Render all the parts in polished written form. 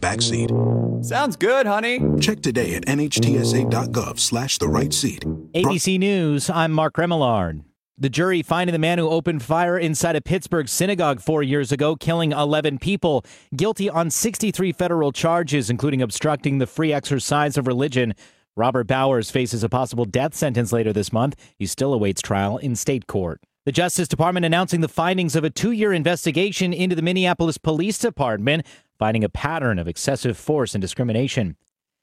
backseat. Sounds good, honey. Check today at nhtsa.gov/the right seat. ABC News, I'm Mark Remillard. The jury finding the man who opened fire inside a Pittsburgh synagogue 4 years ago, killing 11 people, guilty on 63 federal charges, including obstructing the free exercise of religion. Robert Bowers faces a possible death sentence later this month. He still awaits trial in state court. The Justice Department announcing the findings of a 2-year investigation into the Minneapolis Police Department, finding a pattern of excessive force and discrimination.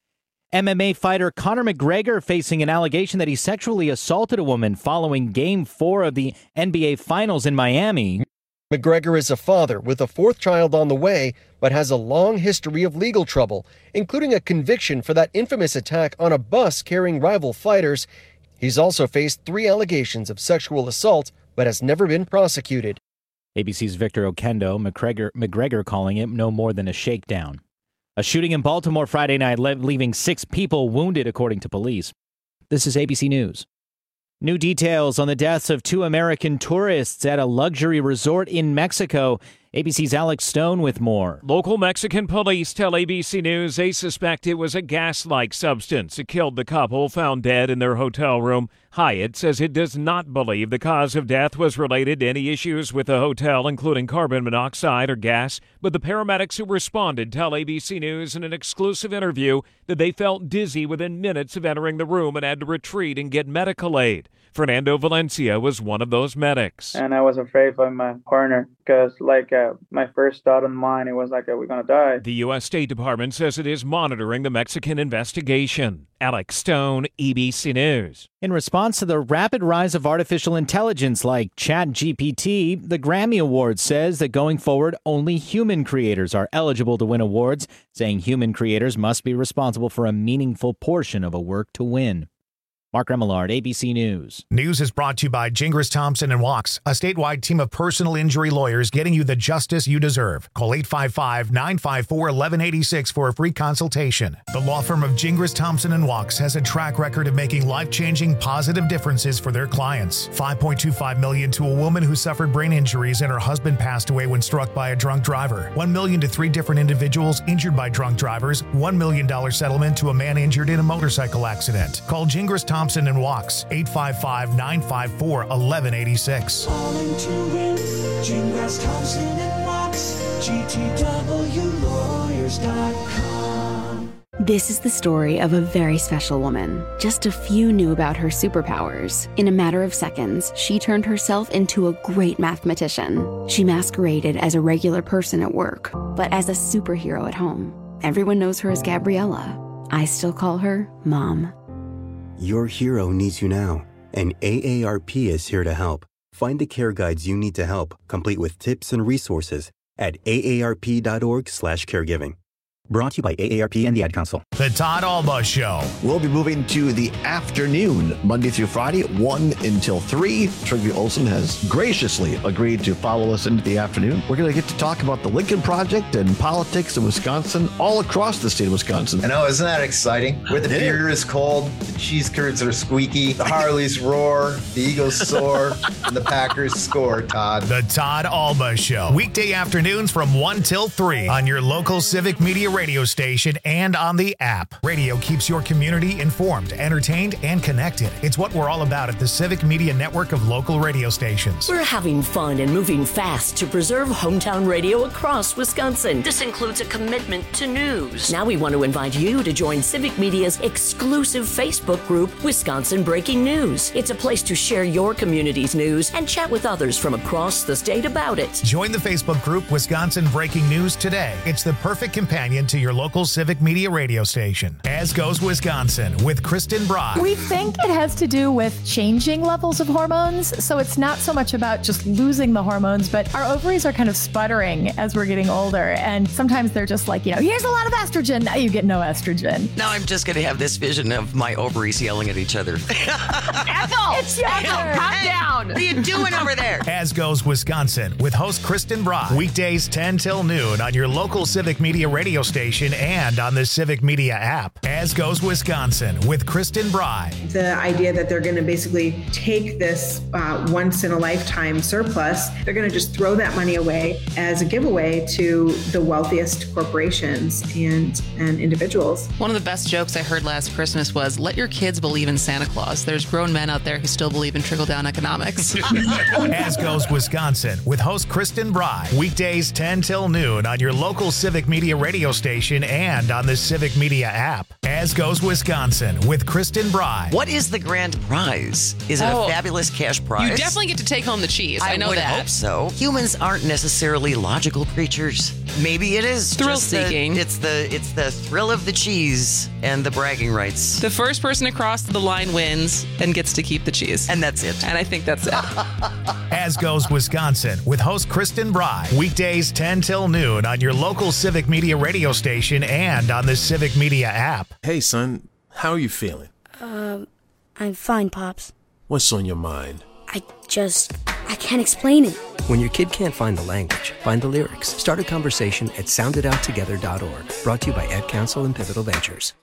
MMA fighter Conor McGregor facing an allegation that he sexually assaulted a woman following Game 4 of the NBA Finals in Miami. McGregor is a father with a 4th child on the way, but has a long history of legal trouble, including a conviction for that infamous attack on a bus carrying rival fighters. He's also faced 3 allegations of sexual assault, but has never been prosecuted. ABC's Victor Okendo, McGregor calling it no more than a shakedown. A shooting in Baltimore Friday night leaving 6 people wounded, according to police. This is ABC News. New details on the deaths of 2 American tourists at a luxury resort in Mexico. ABC's Alex Stone with more. Local Mexican police tell ABC News they suspect it was a gas-like substance. It killed the couple found dead in their hotel room. Hyatt says it does not believe the cause of death was related to any issues with the hotel, including carbon monoxide or gas. But the paramedics who responded tell ABC News in an exclusive interview that they felt dizzy within minutes of entering the room and had to retreat and get medical aid. Fernando Valencia was one of those medics. And I was afraid for my partner because, my first thought in mind, it was we're going to die. The U.S. State Department says it is monitoring the Mexican investigation. Alex Stone, ABC News. In response to the rapid rise of artificial intelligence like ChatGPT, the Grammy Awards says that going forward, only human creators are eligible to win awards, saying human creators must be responsible for a meaningful portion of a work to win. Mark Remillard, ABC News. News is brought to you by Gingras Thompson & Walks, a statewide team of personal injury lawyers getting you the justice you deserve. Call 855-954-1186 for a free consultation. The law firm of Gingras Thompson & Walks has a track record of making life-changing positive differences for their clients. $5.25 million to a woman who suffered brain injuries and her husband passed away when struck by a drunk driver. $1 million to 3 different individuals injured by drunk drivers. $1 million settlement to a man injured in a motorcycle accident. Call Gingras Thompson & Walks, 855-954-1186. Calling to win, Gingras Thompson & Walks, GTWlawyers.com. This is the story of a very special woman. Just a few knew about her superpowers. In a matter of seconds, she turned herself into a great mathematician. She masqueraded as a regular person at work, but as a superhero at home. Everyone knows her as Gabriella. I still call her Mom. Your hero needs you now, and AARP is here to help. Find the care guides you need to help, complete with tips and resources at aarp.org/caregiving. Brought to you by AARP and the Ad Council. The Todd Alba Show. We'll be moving to the afternoon, Monday through Friday, 1 until 3. Trygve Olsen has graciously agreed to follow us into the afternoon. We're going to get to talk about the Lincoln Project and politics in Wisconsin, all across the state of Wisconsin. I know, isn't that exciting? Where the beer is cold, the cheese curds are squeaky, the Harleys roar, the Eagles soar, and the Packers score, Todd. The Todd Alba Show. Weekday afternoons from 1 till 3 on your local Civic Media radio station and on the app. Radio keeps your community informed, entertained, and connected. It's what we're all about at the Civic Media Network of local radio stations. We're having fun and moving fast to preserve hometown radio across Wisconsin. This includes a commitment to news. Now we want to invite you to join Civic Media's exclusive Facebook group, Wisconsin Breaking News. It's a place to share your community's news and chat with others from across the state about it. Join the Facebook group Wisconsin Breaking News today. It's the perfect companion to your local Civic Media radio station. As Goes Wisconsin with Kristen Brock. We think it has to do with changing levels of hormones. So it's not so much about just losing the hormones, but our ovaries are kind of sputtering as we're getting older. And sometimes they're just like, here's a lot of estrogen. Now you get no estrogen. Now I'm just going to have this vision of my ovaries yelling at each other. Ethel! It's Ethel! Calm down! What are you doing over there? As Goes Wisconsin with host Kristen Brock. Weekdays 10 till noon on your local Civic Media radio station. station and on the Civic Media app. As Goes Wisconsin with Kristen Bry. The idea that they're going to basically take this once-in-a-lifetime surplus, they're going to just throw that money away as a giveaway to the wealthiest corporations and individuals. One of the best jokes I heard last Christmas was, let your kids believe in Santa Claus. There's grown men out there who still believe in trickle-down economics. As Goes Wisconsin with host Kristen Bry. Weekdays 10 till noon on your local Civic Media radio station and on the Civic Media app. As Goes Wisconsin with Kristen Bry. What is the grand prize? Is it a fabulous cash prize? You definitely get to take home the cheese. I know would that. Hope so. Humans aren't necessarily logical creatures. Maybe it is Thrill-seeking. It's the thrill of the cheese and the bragging rights. The first person across the line wins and gets to keep the cheese. And that's it. And I think that's it. As Goes Wisconsin with host Kristen Bry. Weekdays 10 till noon on your local Civic Media radio station and on the Civic Media app. Hey, son, how are you feeling? I'm fine, Pops. What's on your mind? I can't explain it. When your kid can't find the language, find the lyrics. Start a conversation at soundedouttogether.org. Brought to you by Ad Council and Pivotal Ventures.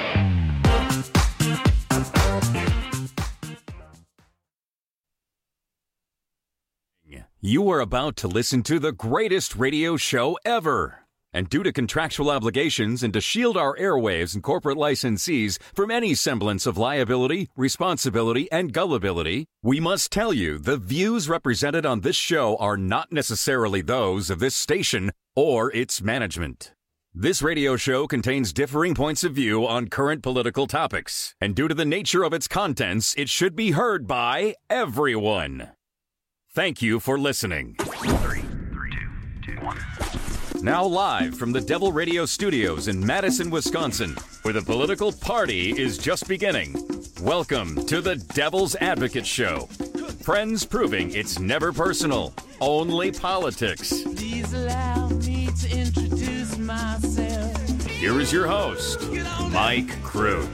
You are about to listen to the greatest radio show ever. And due to contractual obligations and to shield our airwaves and corporate licensees from any semblance of liability, responsibility, and gullibility, we must tell you the views represented on this show are not necessarily those of this station or its management. This radio show contains differing points of view on current political topics, and due to the nature of its contents, it should be heard by everyone. Thank you for listening. 3, 2, 1. Now live from the Devil Radio Studios in Madison, Wisconsin, where the political party is just beginning. Welcome to the Devil's Advocate Show. Friends proving it's never personal, only politics. Please allow me to introduce myself. Here is your host, Mike Crute.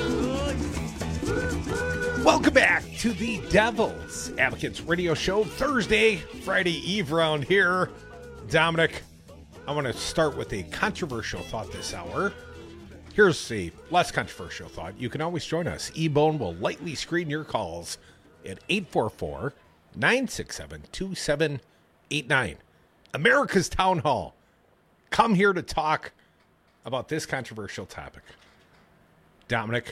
Welcome back to the Devil's Advocates Radio Show. Thursday, Friday Eve round here. Dominic, I want to start with a controversial thought this hour. Here's a less controversial thought. You can always join us. E-Bone will lightly screen your calls at 844-967-2789. America's Town Hall. Come here to talk about this controversial topic. Dominic,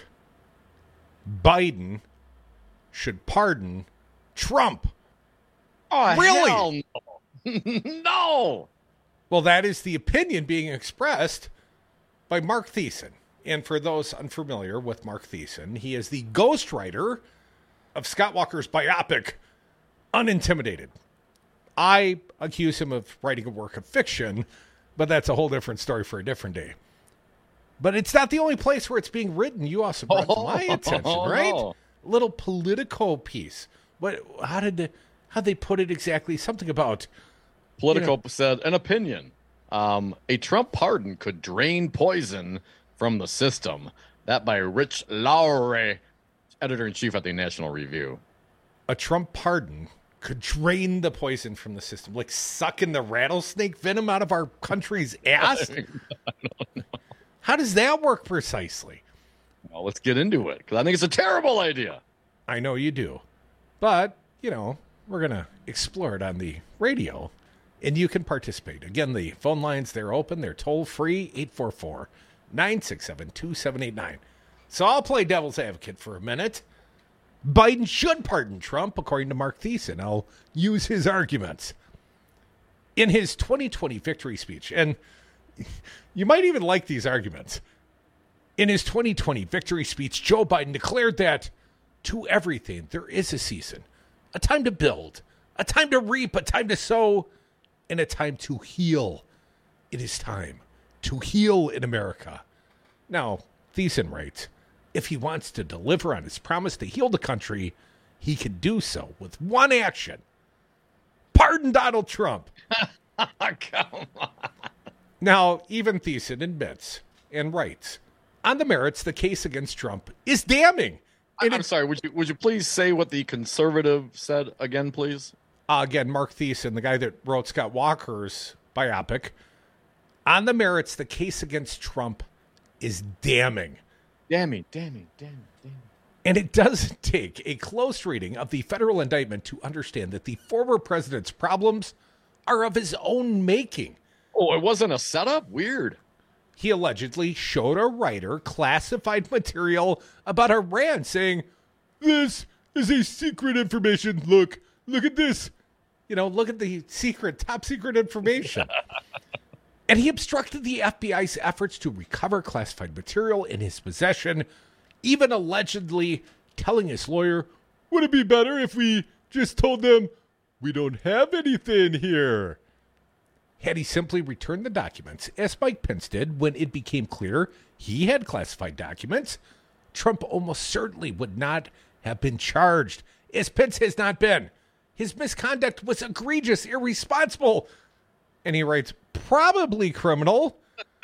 Biden should pardon Trump. Oh, really? Hell no. No. Well, that is the opinion being expressed by Mark Thiessen. And for those unfamiliar with Mark Thiessen, he is the ghostwriter of Scott Walker's biopic, Unintimidated. I accuse him of writing a work of fiction, but that's a whole different story for a different day. But it's not the only place where it's being written. You also brought to my attention, right? No. A little Politico piece. How they put it exactly? Something about... Politico said, an opinion. A Trump pardon could drain poison from the system. That by Rich Lowry, editor-in-chief at the National Review. A Trump pardon could drain the poison from the system, like sucking the rattlesnake venom out of our country's ass? I don't know. How does that work precisely? Well, let's get into it, because I think it's a terrible idea. I know you do. But, we're going to explore it on the radio. And you can participate. Again, the phone lines, they're open. They're toll-free, 844-967-2789. So I'll play devil's advocate for a minute. Biden should pardon Trump, according to Mark Thiessen. I'll use his arguments. In his 2020 victory speech, and you might even like these arguments. In his 2020 victory speech, Joe Biden declared that to everything there is a season, a time to build, a time to reap, a time to sow, and a time to heal. It is time to heal in America. Now, Thiessen writes, if he wants to deliver on his promise to heal the country, he can do so with one action. Pardon Donald Trump. Come on. Now, even Thiessen admits and writes, on the merits, the case against Trump is damning. I'm sorry, would you please say what the conservative said again, please? Again, Mark Thiessen, the guy that wrote Scott Walker's biopic, On the merits, the case against Trump is damning. Damning. And it doesn't take a close reading of the federal indictment to understand that the former president's problems are of his own making. Oh, it wasn't a setup? Weird. He allegedly showed a writer classified material about Iran, saying, "This is a secret information. Look at this. Look at the top secret information." And he obstructed the FBI's efforts to recover classified material in his possession, even allegedly telling his lawyer, "Would it be better if we just told them we don't have anything here?" Had he simply returned the documents, as Mike Pence did when it became clear he had classified documents, Trump almost certainly would not have been charged, as Pence has not been. His misconduct was egregious, irresponsible, and he writes, probably criminal.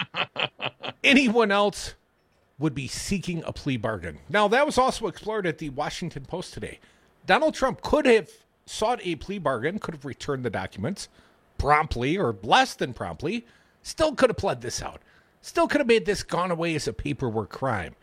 Anyone else would be seeking a plea bargain. Now, that was also explored at the Washington Post today. Donald Trump could have sought a plea bargain, could have returned the documents promptly or less than promptly, still could have pled this out, still could have made this gone away as a paperwork crime.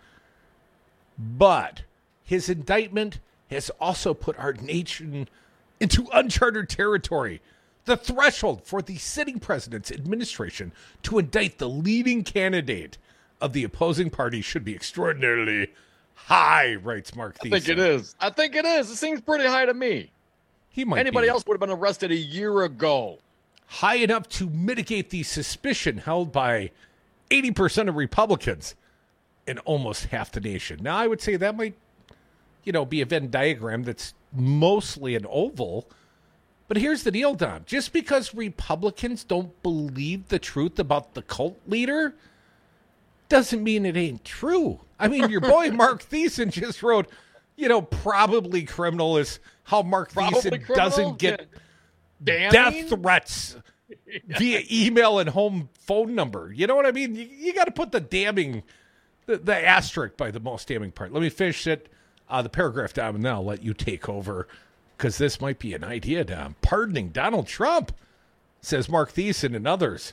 But his indictment has also put our nation into uncharted territory. The threshold for the sitting president's administration to indict the leading candidate of the opposing party should be extraordinarily high, writes Mark Thiessen. I think it is. It seems pretty high to me. Anybody else would have been arrested a year ago. High enough to mitigate the suspicion held by 80% of Republicans in almost half the nation. Now, I would say that might, be a Venn diagram that's mostly an oval. But here's the deal, Dom. Just because Republicans don't believe the truth about the cult leader doesn't mean it ain't true. I mean, your boy Mark Thiessen just wrote, probably criminal is how Mark Thiessen doesn't get death threats via email and home phone number. You know what I mean? You got to put the damning, the asterisk by the most damning part. Let me finish it, the paragraph, Dom, and then I'll let you take over, because this might be an idea, Dom. Pardoning Donald Trump, says Mark Thiessen and others.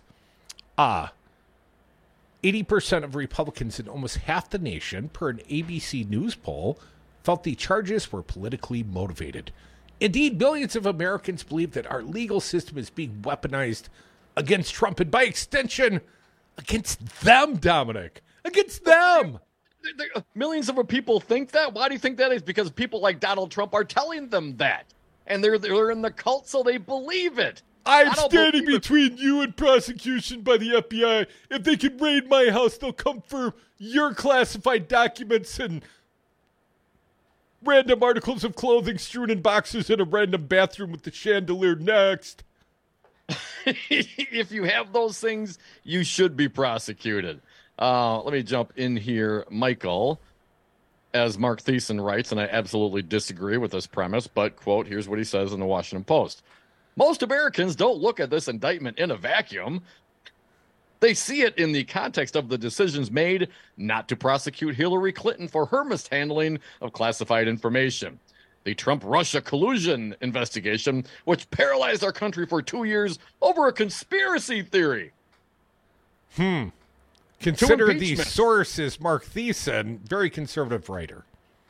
80% of Republicans in almost half the nation, per an ABC News poll, felt the charges were politically motivated. Indeed, millions of Americans believe that our legal system is being weaponized against Trump and, by extension, against them, Dominic. Against them. Millions of people think that? Why do you think that is? Because people like Donald Trump are telling them that. And they're in the cult, so they believe it. I'm standing between you and prosecution by the FBI. If they can raid my house, they'll come for your classified documents and random articles of clothing strewn in boxes in a random bathroom with the chandelier next. If you have those things, you should be prosecuted. Let me jump in here, Michael. As Mark Thiessen writes, and I absolutely disagree with this premise, but, quote, here's what he says in the Washington Post. Most Americans don't look at this indictment in a vacuum. They see it in the context of the decisions made not to prosecute Hillary Clinton for her mishandling of classified information. The Trump-Russia collusion investigation, which paralyzed our country for 2 years over a conspiracy theory. Consider the source is Mark Thiessen, very conservative writer.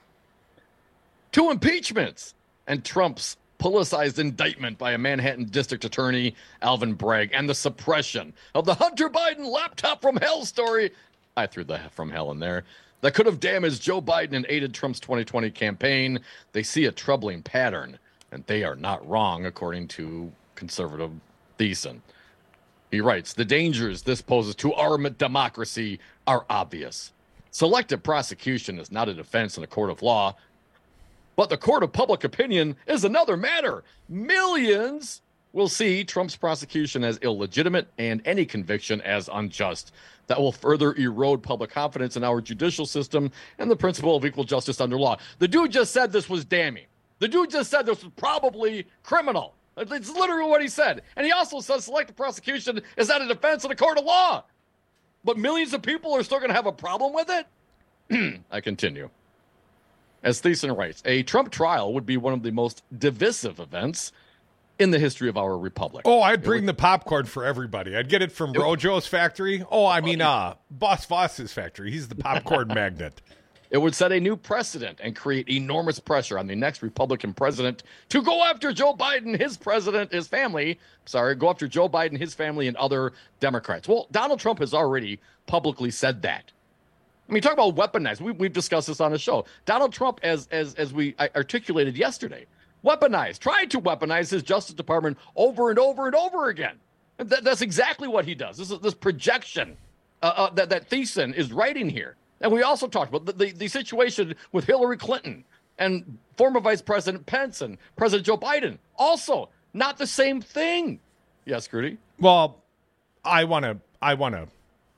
2 impeachments and Trump's politicized indictment by a Manhattan district attorney, Alvin Bragg, and the suppression of the Hunter Biden laptop from hell story. I threw the from hell in there. That could have damaged Joe Biden and aided Trump's 2020 campaign. They see a troubling pattern, and they are not wrong, according to conservative Thiessen. He writes, the dangers this poses to our democracy are obvious. Selective prosecution is not a defense in a court of law, but the court of public opinion is another matter. Millions will see Trump's prosecution as illegitimate and any conviction as unjust. That will further erode public confidence in our judicial system and the principle of equal justice under law. The dude just said this was damning. The dude just said this was probably criminal. It's literally what he said. And he also says selective prosecution is not a defense in a court of law. But millions of people are still going to have a problem with it? I continue. As Thiessen writes, a Trump trial would be one of the most divisive events in the history of our republic. Oh, I'd bring the popcorn for everybody. I'd get it from Rojo's factory. Boss Voss's factory. He's the popcorn magnet. It would set a new precedent and create enormous pressure on the next Republican president to go after Joe Biden, his family. Go after Joe Biden, his family, and other Democrats. Well, Donald Trump has already publicly said that. I mean, talk about weaponized. We've discussed this on the show. Donald Trump, as we articulated yesterday, tried to weaponize his Justice Department over and over and over again. That's exactly what he does. This projection that Thiessen is writing here. And we also talked about the situation with Hillary Clinton and former Vice President Pence and President Joe Biden. Also, not the same thing. Yes, Grudy? Well, I want to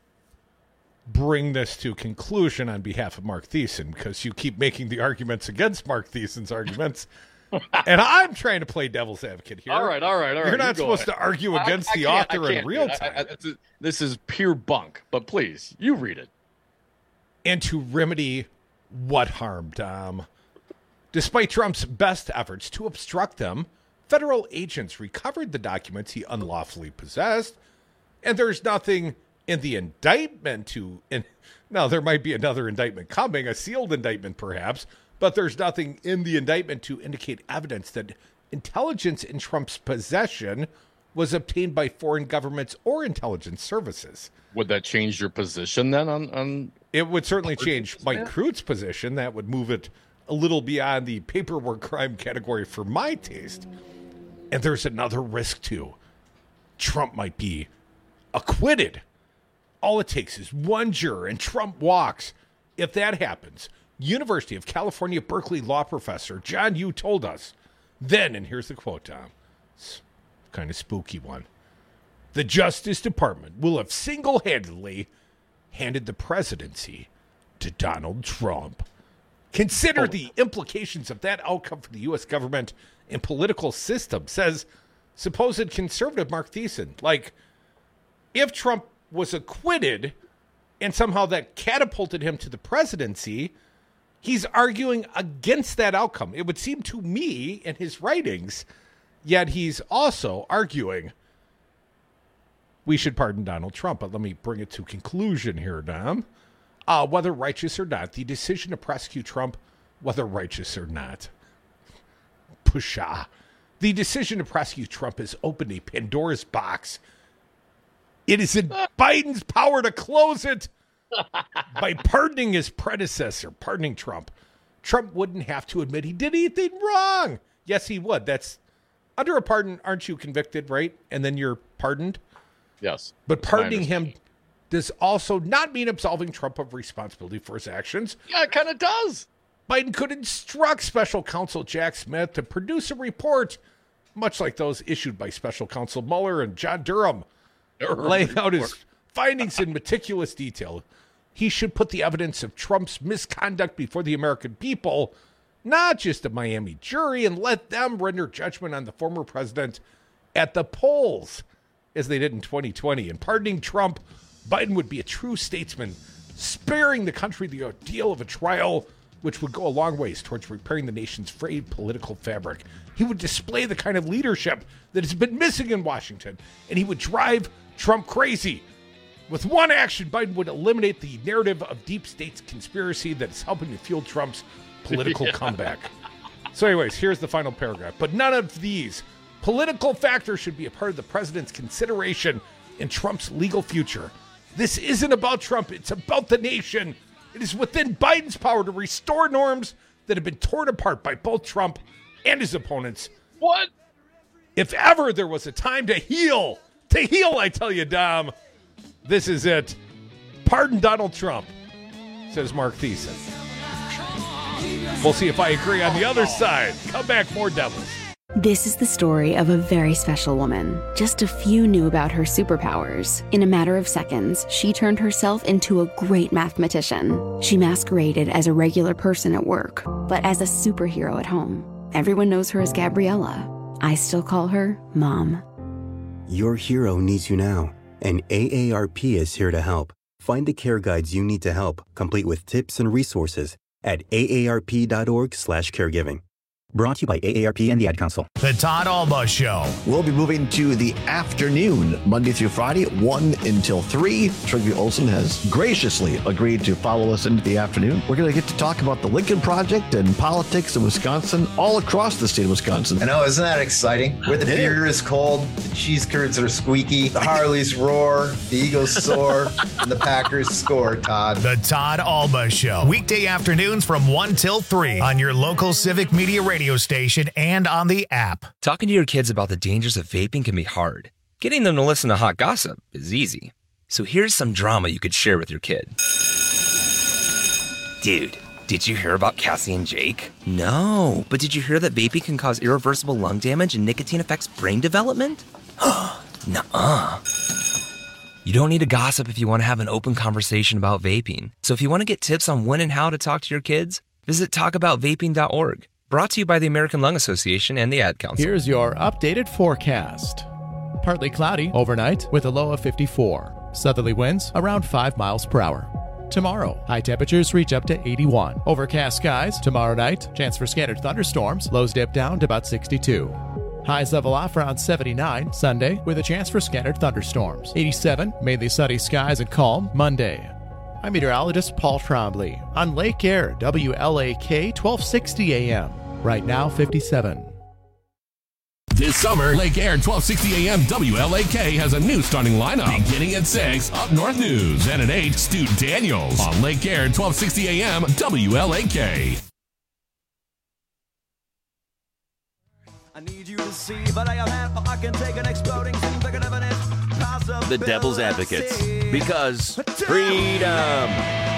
bring this to conclusion on behalf of Mark Thiessen, because you keep making the arguments against Mark Thiessen's arguments. And I'm trying to play devil's advocate here. All right. You're not supposed to argue against the author in real time. This is pure bunk, but please, you read it. And to remedy what harm, Dom? Despite Trump's best efforts to obstruct them, federal agents recovered the documents he unlawfully possessed, and there's nothing in the indictment now, there might be another indictment coming, a sealed indictment perhaps, but there's nothing in the indictment to indicate evidence that intelligence in Trump's possession was obtained by foreign governments or intelligence services. Would that change your position then on It would certainly change Mike Crute's position. That would move it a little beyond the paperwork crime category for my taste. And there's another risk, too. Trump might be acquitted. All it takes is one juror, and Trump walks. If that happens, University of California, Berkeley law professor John Yoo told us, then, and here's the quote, Tom, it's kind of spooky one, the Justice Department will have single-handedly handed the presidency to Donald Trump. Consider the implications of that outcome for the U.S. government and political system, says supposed conservative Mark Thiessen. Like, if Trump was acquitted and somehow that catapulted him to the presidency, he's arguing against that outcome. It would seem to me in his writings, yet he's also arguing we should pardon Donald Trump. But let me bring it to conclusion here, Dom. Whether righteous or not, the decision to prosecute Trump, whether righteous or not, Pusha. The decision to prosecute Trump has opened a Pandora's box. It is in Biden's power to close it by pardoning his predecessor, pardoning Trump. Trump wouldn't have to admit he did anything wrong. Yes, he would. That's under a pardon, aren't you convicted, right? And then you're pardoned? Yes. But pardoning him does also not mean absolving Trump of responsibility for his actions. Yeah, it kind of does. Biden could instruct special counsel Jack Smith to produce a report, much like those issued by special counsel Mueller and John Durham, laying out his findings in meticulous detail. He should put the evidence of Trump's misconduct before the American people, not just a Miami jury, and let them render judgment on the former president at the polls, as they did in 2020. And pardoning Trump, Biden would be a true statesman, sparing the country the ordeal of a trial, which would go a long ways towards repairing the nation's frayed political fabric. He would display the kind of leadership that has been missing in Washington, and he would drive Trump crazy. With one action, Biden would eliminate the narrative of deep state's conspiracy that is helping to fuel Trump's political comeback. So anyways, here's the final paragraph. But none of these political factors should be a part of the president's consideration in Trump's legal future. This isn't about Trump. It's about the nation. It is within Biden's power to restore norms that have been torn apart by both Trump and his opponents. What? If ever there was a time to heal, I tell you, Dom, this is it. Pardon Donald Trump, says Mark Thiessen. We'll see if I agree on the other side. Come back, more Devils. This is the story of a very special woman. Just a few knew about her superpowers. In a matter of seconds, she turned herself into a great mathematician. She masqueraded as a regular person at work, but as a superhero at home. Everyone knows her as Gabriella. I still call her Mom. Your hero needs you now, and AARP is here to help. Find the care guides you need to help, complete with tips and resources at aarp.org/caregiving. Brought to you by AARP and the Ad Council. The Todd Alba Show. We'll be moving to the afternoon, Monday through Friday, 1 until 3. Trygve Olsen has graciously agreed to follow us into the afternoon. We're going to get to talk about the Lincoln Project and politics in Wisconsin, all across the state of Wisconsin. I know, isn't that exciting? Where the beer is cold, the cheese curds are squeaky, the Harleys roar, the Eagles soar, and the Packers score, Todd. The Todd Alba Show. Weekday afternoons from 1 till 3 on your local Civic Media radio station and on the app. Talking to your kids about the dangers of vaping can be hard. Getting them to listen to hot gossip is easy. So here's some drama you could share with your kid. Dude, did you hear about Cassie and Jake? No, but did you hear that vaping can cause irreversible lung damage and nicotine affects brain development? Nuh-uh. You don't need to gossip if you want to have an open conversation about vaping. So if you want to get tips on when and how to talk to your kids, visit talkaboutvaping.org. Brought to you by the American Lung Association and the Ad Council. Here's your updated forecast. Partly cloudy overnight with a low of 54. Southerly winds around 5 miles per hour. Tomorrow, high temperatures reach up to 81. Overcast skies tomorrow night. Chance for scattered thunderstorms. Lows dip down to about 62. Highs level off around 79 Sunday with a chance for scattered thunderstorms. 87, mainly sunny skies and calm Monday. I'm meteorologist Paul Trombley on Lake Air, WLAK 1260 AM. Right now, 57. This summer, Lake Air 1260 AM WLAK has a new starting lineup. Beginning at 6, Up North News. And at 8, Stu Daniels on Lake Air 1260 AM WLAK. I need you to see, but I can take an exploding seems like an evidence. The Devil's Advocates. Because freedom.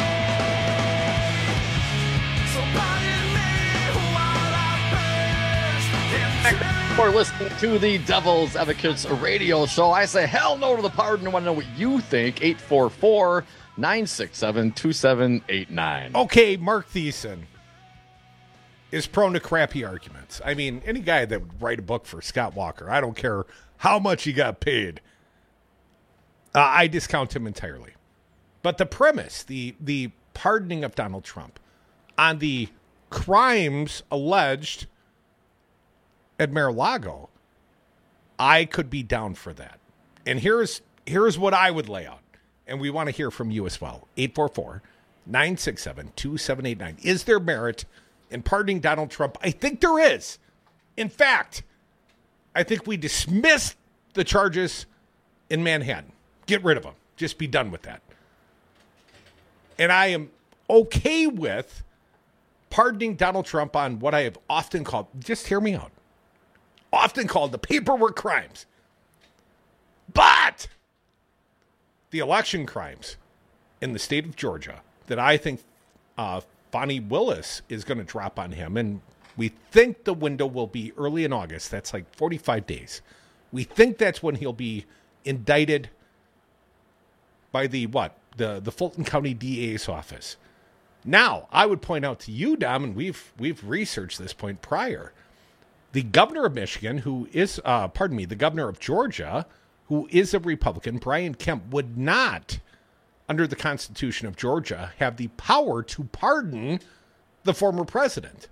For listening to the Devil's Advocates radio show, I say hell no to the pardon. I want to know what you think. 844-967-2789. Okay, Mark Thiessen is prone to crappy arguments. I mean, any guy that would write a book for Scott Walker, I don't care how much he got paid, I discount him entirely. But the premise, the pardoning of Donald Trump on the crimes alleged at Mar-a-Lago, I could be down for that. And here's what I would lay out. And we want to hear from you as well. 844-967-2789. Is there merit in pardoning Donald Trump? I think there is. In fact, I think we dismiss the charges in Manhattan. Get rid of them. Just be done with that. And I am okay with pardoning Donald Trump on what I have often called, just hear me out, often called the paperwork crimes. But the election crimes in the state of Georgia that I think Fani Willis is going to drop on him, and we think the window will be early in August. That's like 45 days. We think that's when he'll be indicted by the Fulton County DA's office. Now, I would point out to you, Dom, and we've researched this point prior. The governor of Michigan, the governor of Georgia, who is a Republican, Brian Kemp, would not, under the Constitution of Georgia, have the power to pardon the former president.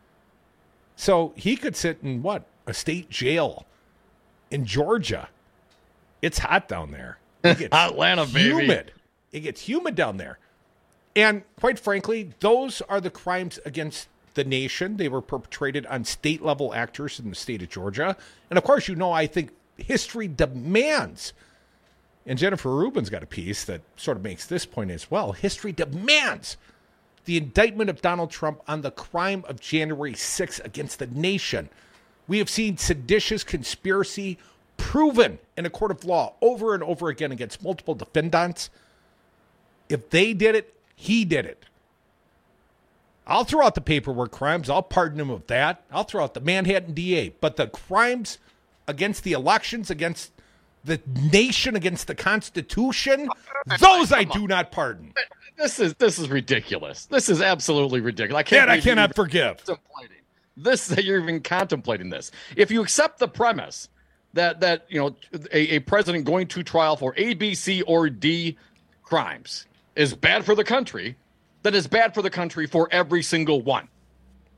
So he could sit in a state jail in Georgia. It's hot down there. It gets Atlanta, baby. Humid. It gets humid down there. And quite frankly, those are the crimes against the nation. They were perpetrated on state-level actors in the state of Georgia. And, of course, I think history demands, and Jennifer Rubin's got a piece that sort of makes this point as well, history demands the indictment of Donald Trump on the crime of January 6th against the nation. We have seen seditious conspiracy proven in a court of law over and over again against multiple defendants. If they did it, he did it. I'll throw out the paperwork crimes. I'll pardon him of that. I'll throw out the Manhattan DA. But the crimes against the elections, against the nation, against the Constitution, those I do not pardon. This is ridiculous. This is absolutely ridiculous. I cannot forgive. That you're even contemplating this. If you accept the premise that a president going to trial for A, B, C, or D crimes is bad for the country, that is bad for the country for every single one.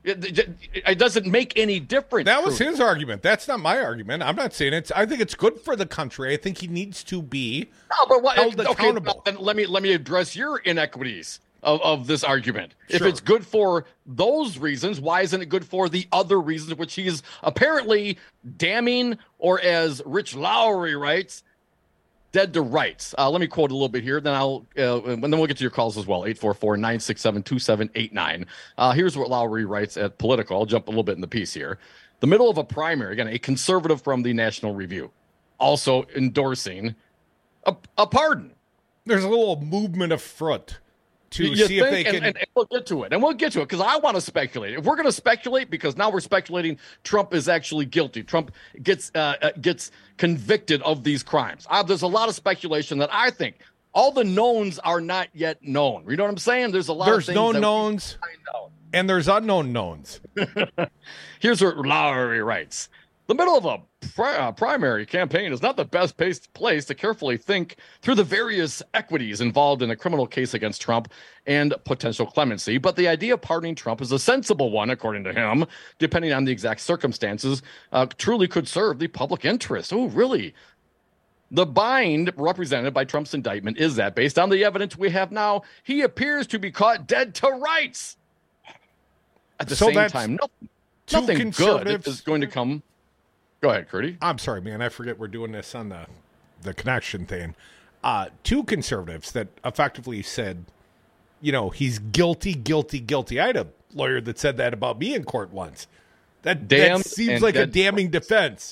It doesn't make any difference. That was his argument. That's not my argument. I'm not saying it. I think it's good for the country. I think he needs to be held accountable. Then let me address your inequities of this argument. Sure. If it's good for those reasons, why isn't it good for the other reasons which he's apparently damning, or as Rich Lowry writes, dead to rights? Let me quote a little bit here, then and then we'll get to your calls as well. 844-967-2789. Here's what Lowry writes at Political. I'll jump a little bit in the piece here. The middle of a primary, again, a conservative from the National Review, also endorsing a pardon. There's a little movement of front to You see if think? they can. And we'll get to it. And we'll get to it because I want to speculate. If we're going to speculate, because now we're speculating Trump is actually guilty. Trump gets convicted of these crimes. There's a lot of speculation that I think all the knowns are not yet known. You know what I'm saying? There's a lot of things. There's known knowns and there's unknown knowns. Here's what Lowry writes. The middle of a primary campaign is not the best place to carefully think through the various equities involved in a criminal case against Trump and potential clemency, but the idea of pardoning Trump is a sensible one, according to him, depending on the exact circumstances, truly could serve the public interest. Oh, really? The bind represented by Trump's indictment is that, based on the evidence we have now, he appears to be caught dead to rights. At the same time, nothing good is going to come. Go ahead, Curdy. I'm sorry, man. I forget we're doing this on the connection thing. Two conservatives that effectively said, he's guilty, guilty, guilty. I had a lawyer that said that about me in court once. That seems like a damning defense.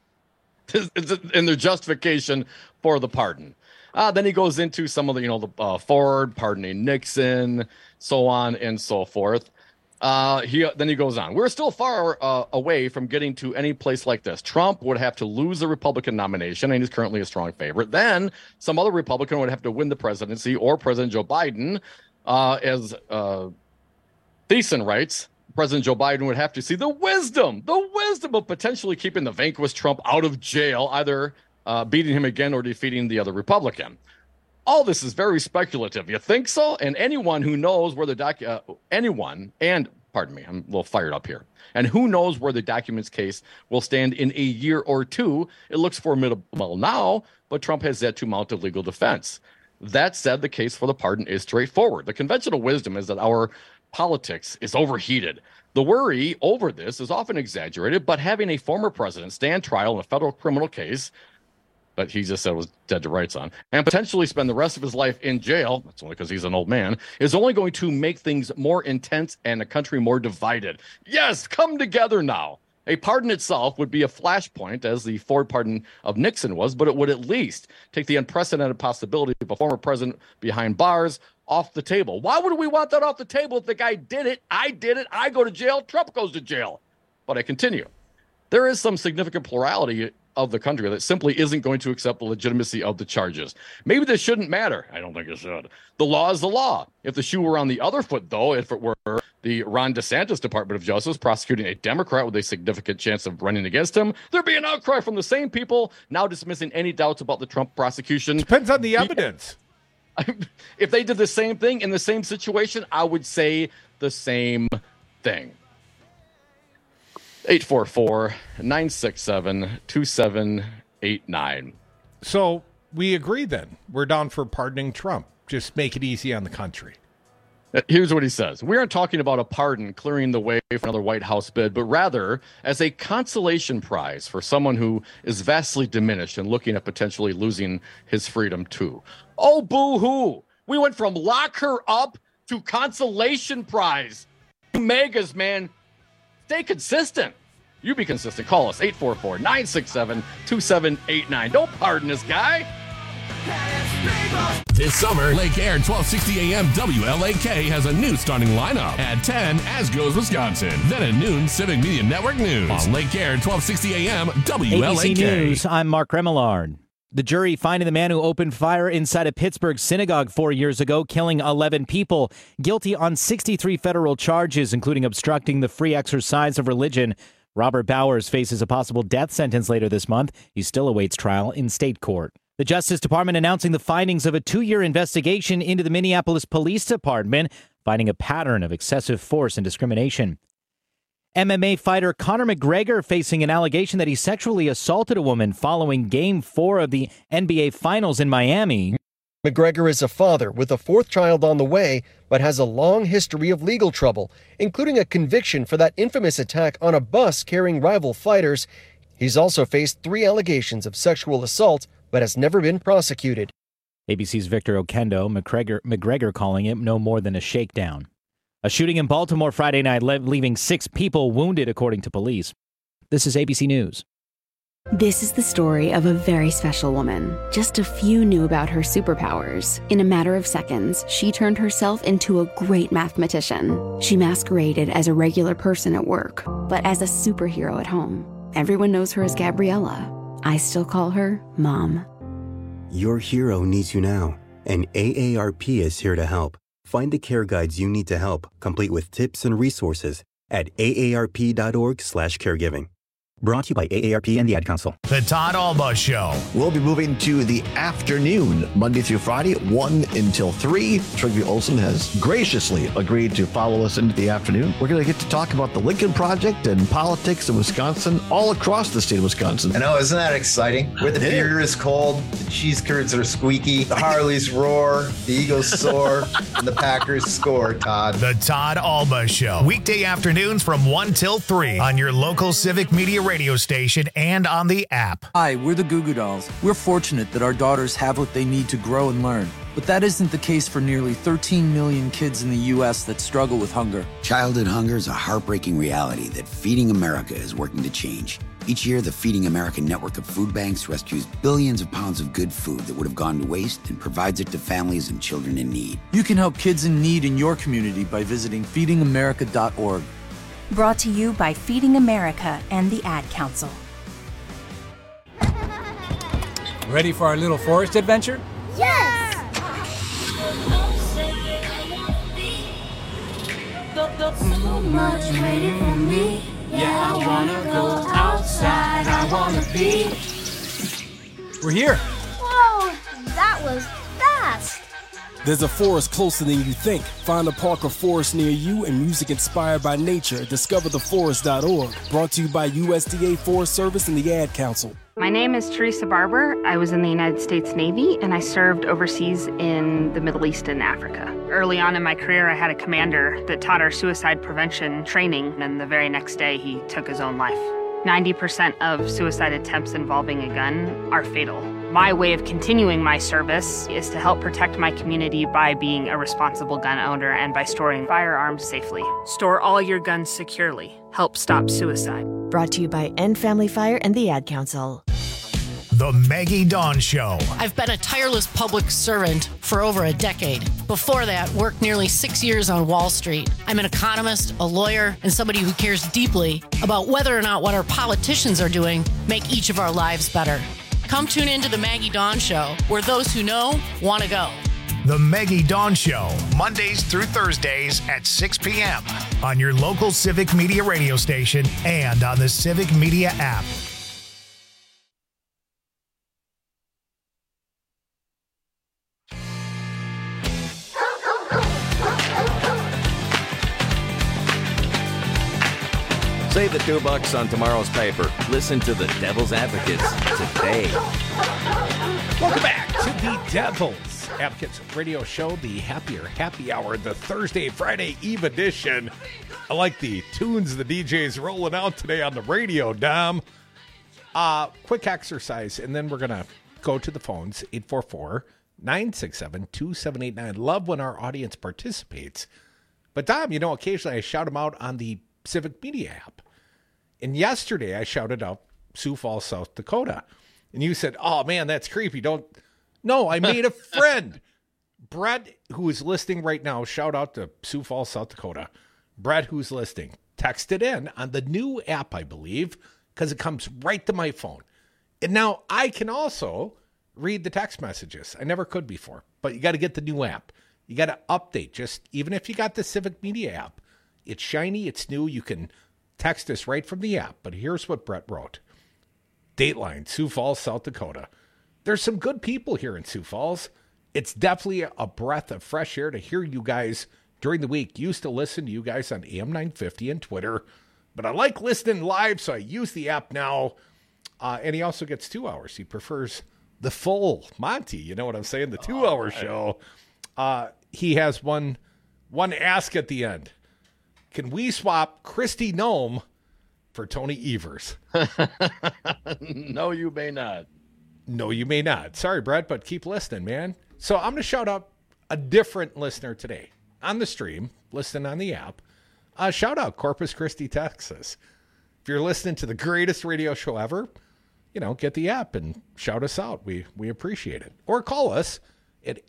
In their justification for the pardon. Then he goes into some of the, Ford pardoning Nixon, so on and so forth. Then he goes on. We're still far away from getting to any place like this. Trump would have to lose the Republican nomination, and he's currently a strong favorite. Then some other Republican would have to win the presidency, or President Joe Biden, as Thiessen writes. President Joe Biden would have to see the wisdom of potentially keeping the vanquished Trump out of jail, either beating him again or defeating the other Republican. All this is very speculative. You think so? And anyone who knows where the pardon me, I'm a little fired up here. And who knows where the documents case will stand in a year or two? It looks formidable now, but Trump has yet to mount a legal defense. That said, the case for the pardon is straightforward. The conventional wisdom is that our politics is overheated. The worry over this is often exaggerated, but having a former president stand trial in a federal criminal case that he just said was dead to rights on, and potentially spend the rest of his life in jail, that's only because he's an old man, is only going to make things more intense and the country more divided. Yes, come together now. A pardon itself would be a flashpoint, as the Ford pardon of Nixon was, but it would at least take the unprecedented possibility of a former president behind bars off the table. Why would we want that off the table if the guy did it, I go to jail, Trump goes to jail? But I continue. There is some significant plurality of the country that simply isn't going to accept the legitimacy of the charges. Maybe this shouldn't matter. I don't think it should. The law is the law. If the shoe were on the other foot, though, if it were the Ron DeSantis Department of Justice prosecuting a Democrat with a significant chance of running against him, there'd be an outcry from the same people now dismissing any doubts about the Trump prosecution. Depends on the evidence. If they did the same thing in the same situation, I would say the same thing. 844-967-2789. So we agree then. We're down for pardoning Trump. Just make it easy on the country. Here's what he says. We aren't talking about a pardon clearing the way for another White House bid, but rather as a consolation prize for someone who is vastly diminished and looking at potentially losing his freedom too. Oh, boo-hoo. We went from lock her up to consolation prize. Megas, man. Stay consistent. You be consistent. Call us 844-967-2789. Don't pardon this guy. This summer, Lake Air 1260 AM WLAK has a new starting lineup. At 10, As Goes Wisconsin. Then at noon, Civic Media Network News. On Lake Air 1260 AM WLAK. ABC News, I'm Mark Remillard. The jury finding the man who opened fire inside a Pittsburgh synagogue 4 years ago, killing 11 people, guilty on 63 federal charges, including obstructing the free exercise of religion. Robert Bowers faces a possible death sentence later this month. He still awaits trial in state court. The Justice Department announcing the findings of a 2-year investigation into the Minneapolis Police Department, finding a pattern of excessive force and discrimination. MMA fighter Conor McGregor facing an allegation that he sexually assaulted a woman following Game 4 of the NBA Finals in Miami. McGregor is a father with a fourth child on the way, but has a long history of legal trouble, including a conviction for that infamous attack on a bus carrying rival fighters. He's also faced 3 allegations of sexual assault, but has never been prosecuted. ABC's Victor Okendo, McGregor calling it no more than a shakedown. A shooting in Baltimore Friday night leaving 6 people wounded, according to police. This is ABC News. This is the story of a very special woman. Just a few knew about her superpowers. In a matter of seconds, she turned herself into a great mathematician. She masqueraded as a regular person at work, but as a superhero at home. Everyone knows her as Gabriella. I still call her Mom. Your hero needs you now, and AARP is here to help. Find the care guides you need to help, complete with tips and resources at aarp.org/caregiving. Brought to you by AARP and the Ad Council. The Todd Alba Show. We'll be moving to the afternoon, Monday through Friday, 1 until 3. Trygve Olsen has graciously agreed to follow us into the afternoon. We're going to get to talk about the Lincoln Project and politics in Wisconsin, all across the state of Wisconsin. I know, isn't that exciting? Where the beer is cold, the cheese curds are squeaky, the Harleys roar, the Eagles soar, and the Packers score, Todd. The Todd Alba Show. Weekday afternoons from 1 till 3 on your local Civic Media radio station and on the app. Hi, we're the Goo Goo Dolls. We're fortunate that our daughters have what they need to grow and learn. But that isn't the case for nearly 13 million kids in the U.S. that struggle with hunger. Childhood hunger is a heartbreaking reality that Feeding America is working to change. Each year, the Feeding America network of food banks rescues billions of pounds of good food that would have gone to waste and provides it to families and children in need. You can help kids in need in your community by visiting feedingamerica.org. Brought to you by Feeding America and the Ad Council. Ready for our little forest adventure? Yes! So much waiting for me. Yeah, I wanna go outside. I wanna be. We're here. Whoa, that was fast. There's a forest closer than you think. Find a park or forest near you and music inspired by nature. DiscoverTheForest.org. Brought to you by USDA Forest Service and the Ad Council. My name is Teresa Barber. I was in the United States Navy, and I served overseas in the Middle East and Africa. Early on in my career, I had a commander that taught our suicide prevention training, and the very next day, he took his own life. 90% of suicide attempts involving a gun are fatal. My way of continuing my service is to help protect my community by being a responsible gun owner and by storing firearms safely. Store all your guns securely. Help stop suicide. Brought to you by End Family Fire and the Ad Council. The Maggie Dawn Show. I've been a tireless public servant for over a decade. Before that, worked nearly 6 years on Wall Street. I'm an economist, a lawyer, and somebody who cares deeply about whether or not what our politicians are doing make each of our lives better. Come tune into the Maggie Dawn Show, where those who know want to go. The Maggie Dawn Show, Mondays through Thursdays at 6 p.m. on your local Civic Media radio station and on the Civic Media app. Save the $2 on tomorrow's paper. Listen to the Devil's Advocates today. Welcome back to the Devil's Advocates radio show, the Happier Happy Hour, the Thursday, Friday Eve edition. I like the tunes the DJ's rolling out today on the radio, Dom. Quick exercise, and then we're going to go to the phones, 844-967-2789. Love when our audience participates. But, Dom, you know, occasionally I shout them out on the Civic Media app. And yesterday I shouted out Sioux Falls, South Dakota. And you said, oh, man, that's creepy. No, I made a friend. Brett, who is listening right now, shout out to Sioux Falls, South Dakota. Brett, who's listening, text it in on the new app, I believe, because it comes right to my phone. And now I can also read the text messages. I never could before. But you got to get the new app. You got to update. Just even if you got the Civic Media app, it's shiny, it's new. You can text us right from the app. But here's what Brett wrote. Dateline, Sioux Falls, South Dakota. There's some good people here in Sioux Falls. It's definitely a breath of fresh air to hear you guys during the week. Used to listen to you guys on AM 950 and Twitter. but I like listening live, so I use the app now. And he also gets 2 hours. He prefers the full Monty. You know what I'm saying? The 2 hour show. He has one ask at the end. Can we swap Kristi Noem for Tony Evers? No, you may not. No, you may not. Sorry, Brett, but keep listening, man. So I'm going to shout out a different listener today on the stream, listening on the app. Shout out Corpus Christi, Texas. If you're listening to the greatest radio show ever, get the app and shout us out. We appreciate it. Or call us at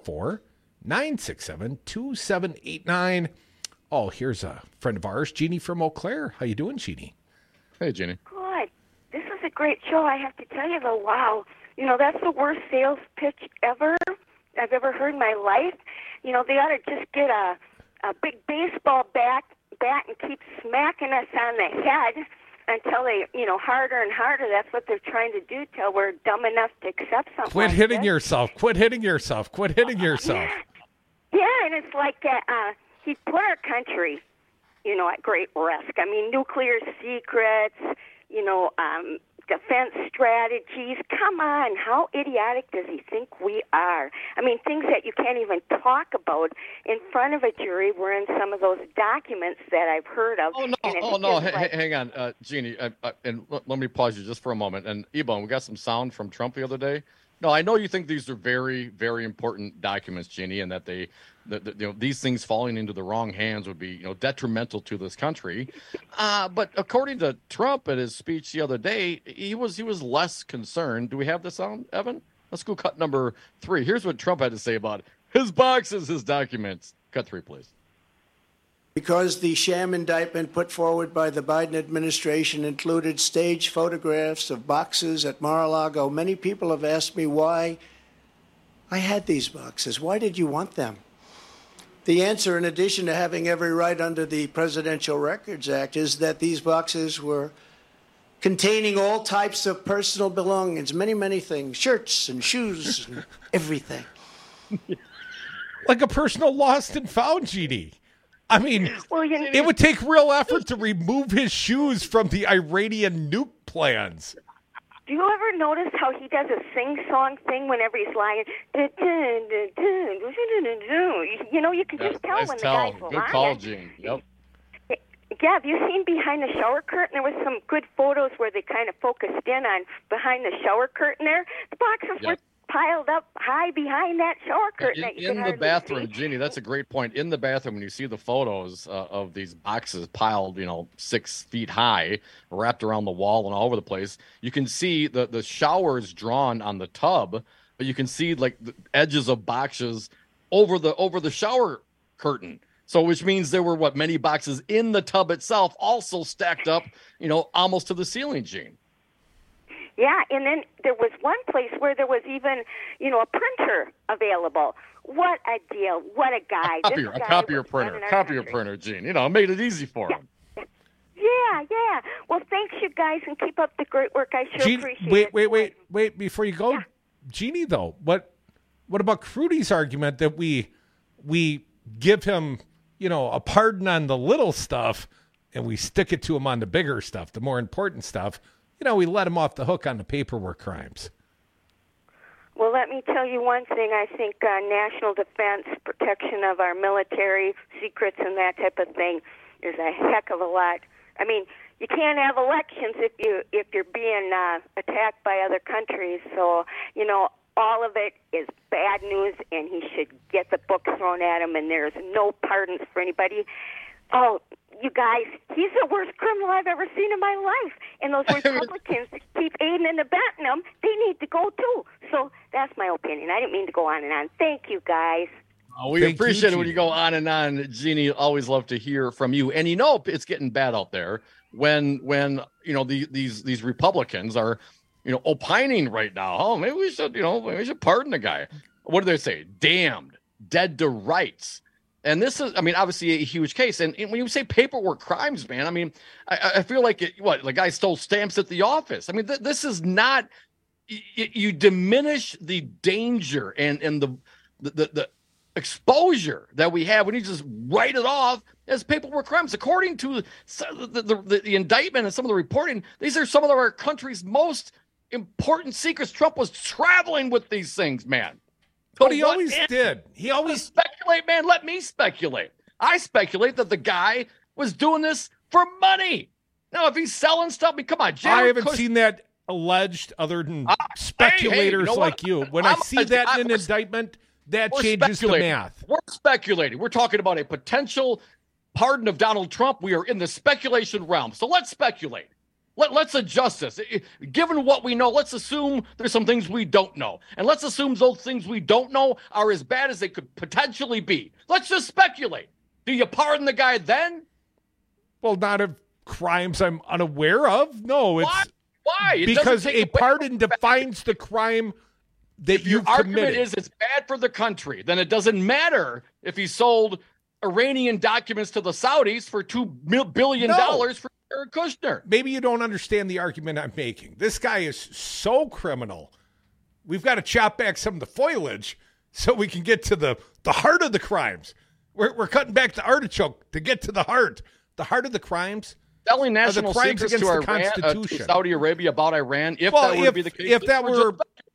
844-967-2789. Oh, here's a friend of ours, Jeannie from Eau Claire. How you doing, Jeannie? Hey, Jeannie. Good. This is a great show. I have to tell you, though, wow. That's the worst sales pitch ever I've ever heard in my life. They ought to just get a big baseball bat and keep smacking us on the head until they, harder and harder. That's what they're trying to do till we're dumb enough to accept something. Quit hitting yourself. Quit hitting yourself. Quit hitting yourself. Yeah, and it's like he put our country, at great risk. I mean, nuclear secrets, defense strategies. Come on, how idiotic does he think we are? I mean, things that you can't even talk about in front of a jury were in some of those documents that I've heard of. Hang on, Jeannie, and let me pause you just for a moment. And Ebon, we got some sound from Trump the other day. No, I know you think these are very, very important documents, Jeannie, and that these things falling into the wrong hands would be, detrimental to this country. But according to Trump at his speech the other day, he was less concerned. Do we have the sound, Evan? Let's go cut number 3. Here's what Trump had to say about his boxes, his documents. Cut 3, please. Because the sham indictment put forward by the Biden administration included staged photographs of boxes at Mar-a-Lago, many people have asked me why I had these boxes. Why did you want them? The answer, in addition to having every right under the Presidential Records Act, is that these boxes were containing all types of personal belongings, many, many things, shirts and shoes and everything. Like a personal lost and found, Jeannie. I mean, it would take real effort to remove his shoes from the Iranian nuke plans. Do you ever notice how he does a sing-song thing whenever he's lying? You can just tell when the guy's lying. Good call, Gene. Yep. Yeah, have you seen behind the shower curtain? There was some good photos where they kind of focused in on behind the shower curtain there. The boxes were piled up high behind that shower curtain. In the bathroom, Jeannie, that's a great point. In the bathroom, when you see the photos of these boxes piled, 6 feet high, wrapped around the wall and all over the place, you can see the showers drawn on the tub, but you can see like the edges of boxes over the shower curtain. So, which means there were many boxes in the tub itself, also stacked up, almost to the ceiling, Gene. Yeah, and then there was one place where there was even, a printer available. What a deal. What a guy. A copier printer, Gene. Made it easy for him. Yeah. Well, thanks, you guys, and keep up the great work. I sure appreciate it. Wait. Before you go, Jeannie, though, what about Crudy's argument that we give him, a pardon on the little stuff and we stick it to him on the bigger stuff, the more important stuff? We let him off the hook on the paperwork crimes. Well, let me tell you one thing. I think national defense, protection of our military secrets and that type of thing is a heck of a lot. I mean, you can't have elections if you're being attacked by other countries. So, all of it is bad news, and he should get the book thrown at him, and there's no pardons for anybody. Oh, you guys, he's the worst criminal I've ever seen in my life. And those Republicans that keep aiding and abetting him, they need to go too. So that's my opinion. I didn't mean to go on and on. Thank you, guys. We appreciate it when you go on and on, Jeannie. Always love to hear from you. And it's getting bad out there when these Republicans are opining right now. Oh, maybe we should pardon the guy. What do they say? Damned, dead to rights. And this is, obviously a huge case. And when you say paperwork crimes, man, I feel like the guy stole stamps at the office. This is not. You diminish the danger and the exposure that we have when you just write it off as paperwork crimes. According to the indictment and some of the reporting, these are some of our country's most important secrets. Trump was traveling with these things, man. But he always did. He always speculate, man. Let me speculate. I speculate that the guy was doing this for money. Now, if he's selling stuff, I mean, come on, Jared I haven't seen that alleged other than speculators like you. When I see that in an indictment, that changes the math. We're speculating. We're talking about a potential pardon of Donald Trump. We are in the speculation realm. So let's speculate. Let's adjust this. Given what we know, let's assume there's some things we don't know. And let's assume those things we don't know are as bad as they could potentially be. Let's just speculate. Do you pardon the guy then? Well, not of crimes I'm unaware of. No, it's... Why? Because a pardon defines the crime that you've committed. Your argument is it's bad for the country. Then it doesn't matter if he sold Iranian documents to the Saudis for $2 billion for Jared Kushner. Maybe you don't understand the argument I'm making. This guy is so criminal. We've got to chop back some of the foliage so we can get to the heart of the crimes. We're cutting back the artichoke to get to the heart. The heart of the crimes. Selling national secrets to Iran, to Saudi Arabia about Iran, if that would be the case. If that were...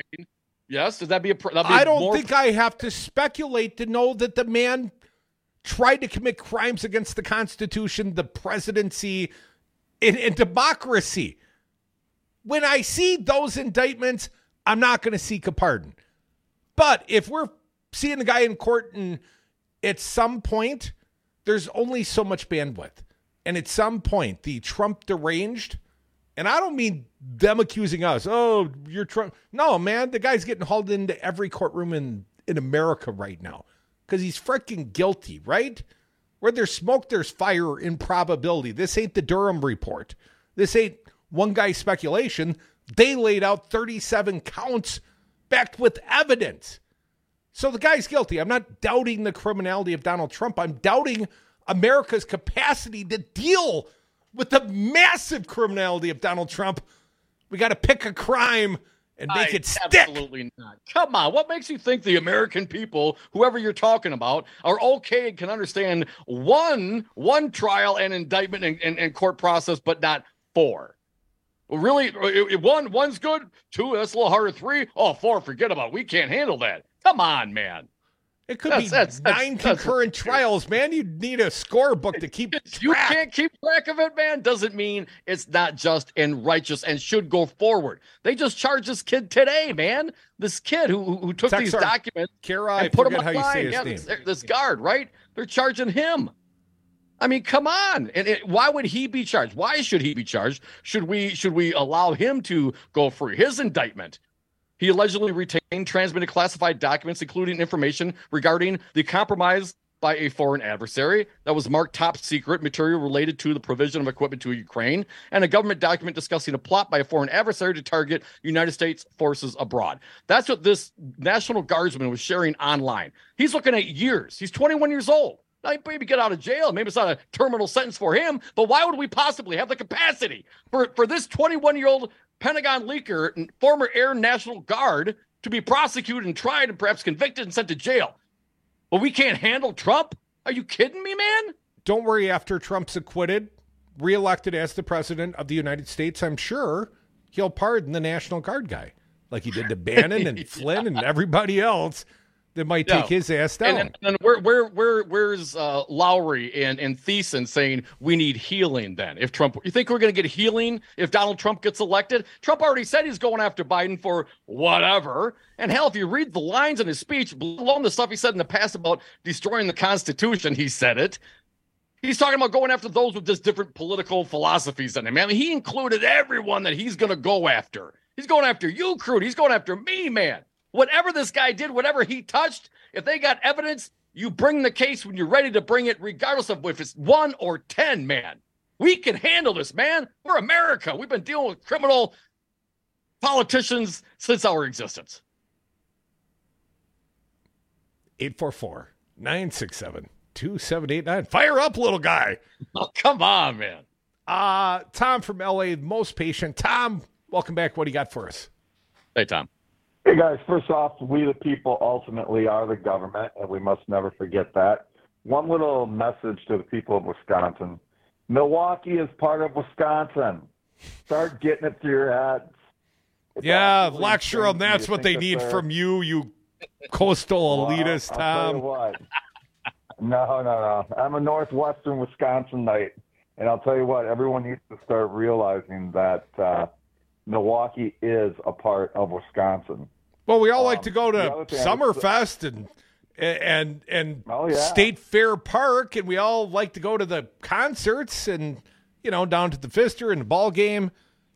Yes, does that be a... I don't think I have to speculate to know that the man tried to commit crimes against the Constitution, the presidency, and democracy. When I see those indictments, I'm not going to seek a pardon. But if we're seeing the guy in court and at some point, there's only so much bandwidth. And at some point, the Trump deranged, and I don't mean them accusing us, oh, you're Trump. No, man, the guy's getting hauled into every courtroom in America right now because he's freaking guilty, right? Where there's smoke, there's fire in probability. This ain't the Durham report. This ain't one guy's speculation. They laid out 37 counts backed with evidence. So the guy's guilty. I'm not doubting the criminality of Donald Trump. I'm doubting America's capacity to deal with the massive criminality of Donald Trump. We got to pick a crime and make it stick. Absolutely not. Come on. What makes you think the American people, whoever you're talking about, are okay and can understand one trial and indictment and court process, but not four? Well, really, one's good. Two, that's a little harder. Three, four, forget about it. We can't handle that. Come on, man. It could be nine concurrent trials, man. You need a scorebook to keep track. You can't keep track of it, man. Doesn't mean it's not just and righteous and should go forward. They just charged this kid today, man. This kid who took these documents and put them online. This guard, right? They're charging him. I mean, come on. And why would he be charged? Why should he be charged? Should we allow him to go free? His indictment. He allegedly retained, transmitted classified documents, including information regarding the compromise by a foreign adversary that was marked top secret material related to the provision of equipment to Ukraine, and a government document discussing a plot by a foreign adversary to target United States forces abroad. That's what this National Guardsman was sharing online. He's looking at years. He's 21 years old. Now, maybe get out of jail. Maybe it's not a terminal sentence for him, but why would we possibly have the capacity for this 21-year-old Pentagon leaker and former Air National Guard to be prosecuted and tried and perhaps convicted and sent to jail? Well, we can't handle Trump? Are you kidding me, man? Don't worry, after Trump's acquitted, reelected as the president of the United States, I'm sure he'll pardon the National Guard guy like he did to Bannon and Flynn and everybody else that might take his ass down. And where's Lowry and Thiessen saying we need healing then? If Trump, you think we're going to get healing if Donald Trump gets elected? Trump already said he's going after Biden for whatever. And hell, if you read the lines in his speech, let alone the stuff he said in the past about destroying the Constitution, he said it. He's talking about going after those with just different political philosophies than him. I mean, he included everyone that he's going to go after. He's going after you, Crude. He's going after me, man. Whatever this guy did, whatever he touched, if they got evidence, you bring the case when you're ready to bring it, regardless of if it's 1 or 10, man. We can handle this, man. We're America. We've been dealing with criminal politicians since our existence. 844-967-2789. Fire up, little guy. Oh, come on, man. Tom from LA, most patient. Tom, welcome back. What do you got for us? Hey, Tom. Hey, guys, first off, we the people ultimately are the government, and we must never forget that. one little message to the people of Wisconsin. Milwaukee is part of Wisconsin. Start getting it through your heads. Yeah, lecture them. That's what they need from you coastal elitist, Tom. I'll tell you what. No. I'm a Northwestern Wisconsinite, and I'll tell you what. Everyone needs to start realizing that Milwaukee is a part of Wisconsin. Well, we all like to go to Summerfest and State Fair Park, and we all like to go to the concerts and, down to the Pfister and the ball game.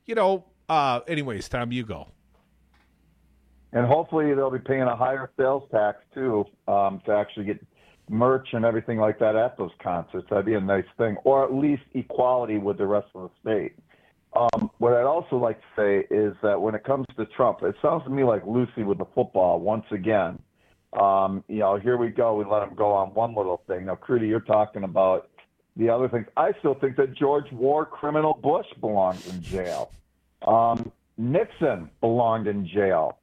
Anyways, Tom, you go. And hopefully they'll be paying a higher sales tax, too, to actually get merch and everything like that at those concerts. That'd be a nice thing. Or at least equality with the rest of the state. What I'd also like to say is that when it comes to Trump, it sounds to me like Lucy with the football once again. Here we go. We let him go on one little thing. Now, Crudy, you're talking about the other things. I still think that George war criminal Bush belongs in jail. Nixon belonged in jail.